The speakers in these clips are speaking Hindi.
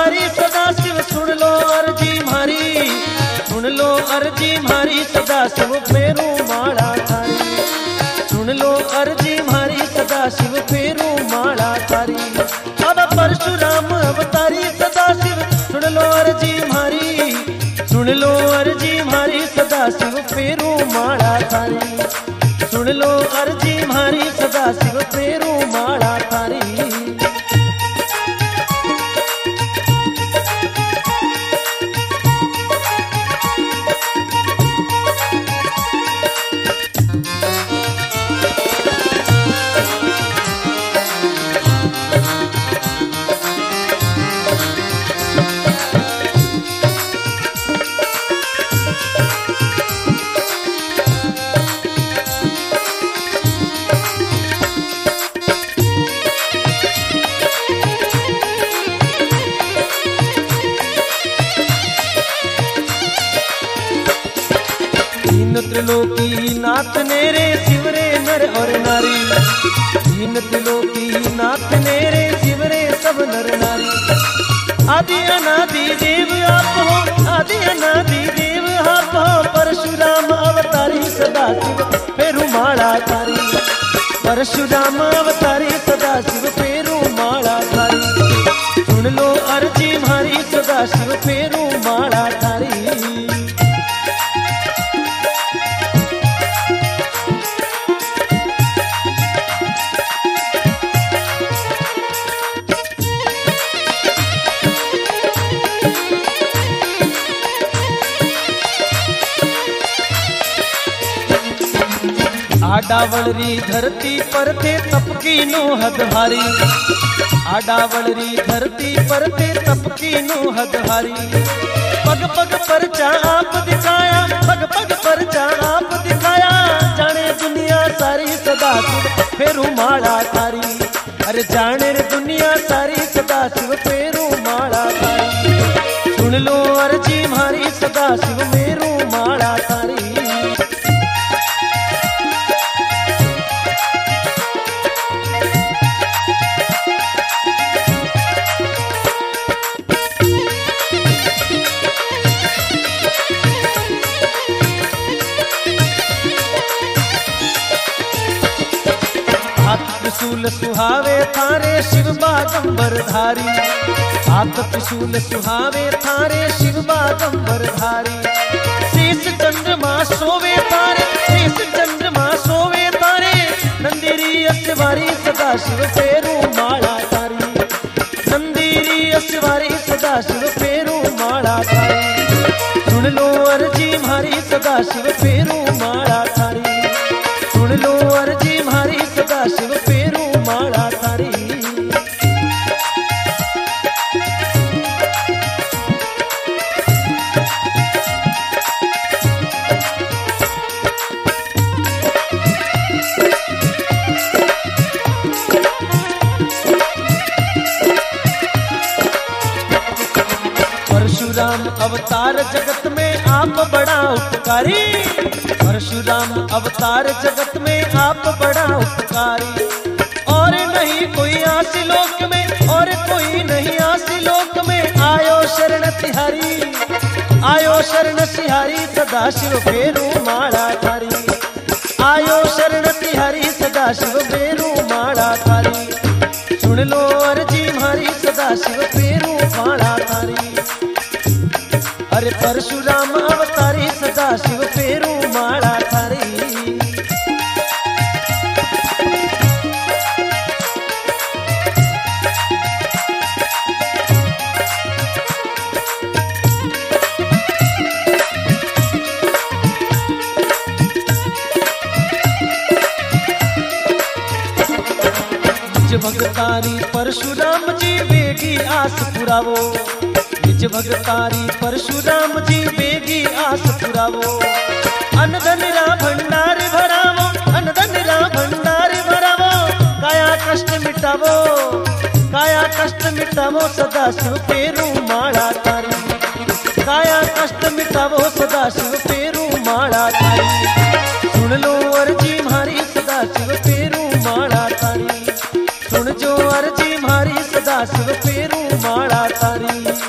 अवतारी सदाशिव सुन लो अर्जी मारी, सुन लो अर्जी मारी सदाशिव फेरू माला थारी, सुन लो अर्जी मारी सदाशिव फेरू माला थारी। अब परशुराम अवतारी सदाशिव सुन लो अर्जी मारी, सुन लो अर्जी मारी सदाशिव फेरू माला थारी, सुन लो अर्जी मारी सदाशिव फेरू माला थारी। त्रिलोकी नाथ नेरे शिवरे नर और नारी, दीन त्रिलोकी नाथ नेरे शिवरे सब नर नारी। आदि अनादि देव आप हो, आदि अनादि देव आप हो, परशुराम अवतारी सदाशिव फेरू माला थारी, परशुराम अवतारी सदाशिव फेरू माला थारी। सुन लो अर्जी मारी सदाशिव फेरू माला थारी। आडावलरी धरती पर थे तपकी नो हदहारी, आडावलरी धरती पर थे तपकी नो हदहारी। पग पग पर चा आप दिखाया, पग पग पर चा आप दिखाया, जाने दुनिया सारी सदाशिव फेरू माला थारी, अरे जाने रे दुनिया सारी सदाशिव फेरू माला थारी। सुन लो अर्जी मारी सदाशिव फेरू माला थारी। त्रिशूल सुहावे थारे शिव बागंबर धारी, हाथ त्रिशूल सुहावे थारे शिव बागंबर धारी। शेष चंद्रमा सोवे तारे, शेष चंद्रमा सोवे तारे, नंदीरी अस्वारी सदाशिव फेरू माला थारी, नंदीरी अस्वारी सदाशिव फेरू माला थारी। सुन लो अर्जी मारी सदाशिव फेरू माला थारी, सुन लो अर्जी मारी सदाशिव फेरू माला थारी। परशुराम अवतार जगत में आप बड़ा उपकारी, परशुराम अवतार जगत में आप बड़ा उपकारी। और नहीं कोई आसी लोक में, और कोई नहीं आसी लोक में, आयो शरण तिहारी, आयो शरण तिहारी सदाशिव फेरू माला थारी, आयो शरण तिहारी सदाशिव फेरू माला थारी। सुन लो अर्जी मारी सदाशिव फेरू माला थारी, अरे परशुराम अवतारी सदाशिव फेरू माला थारी। निज भगतारी परशुराम जी बेगी आस पुरावो, निज भगतारी परशुराम जी बेगी आस पुरावो। अनधन रा भंडार भरावो, अनधन रा भंडार भरावो, काया कष्ट मिटावो, काया कष्ट मिटावो सदाशिव फेरू माला थारी, काया कष्ट मिटावो सदाशिव फेरू माला थारी। सुन लो अर्जी मारी सदाशिव फेरू माला थारी, सुन जो अर्जी मारी सदाशिव फेरू माला थारी।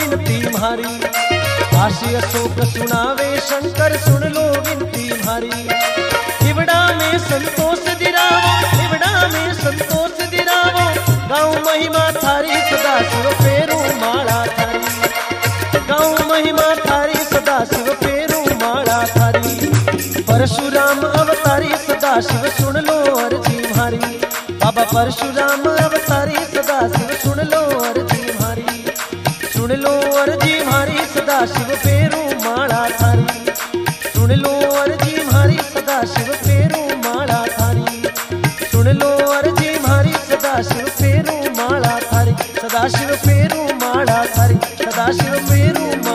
विनती म्हारी। काशी अशोक सुनावे शंकर सुन लो विनती म्हारी। हिवड़ा में संतोष दिरावो, हिवड़ा में संतोष दिरावो, गाँव महिमा थारी सदा शिव फेरू माला थारी। गाँव महिमा थारी सदा शिव फेरू माला थारी। परशुराम अवतारी सदा शिव सुन लो अर्जी म्हारी। बाबा परशुराम अवतारी सदा शिव सुन लो अर्जी म्हारी। सुन लो अर्जी म्हारी सदा शिव फेरू माला थारी। सुन लो अर्जी म्हारी सदा शिव फेरू माला थारी। सुन लो अर्जी म्हारी सदा शिव फेरू माला थारी। सदा शिव फेरू माला थारी। सदा शिव फेरू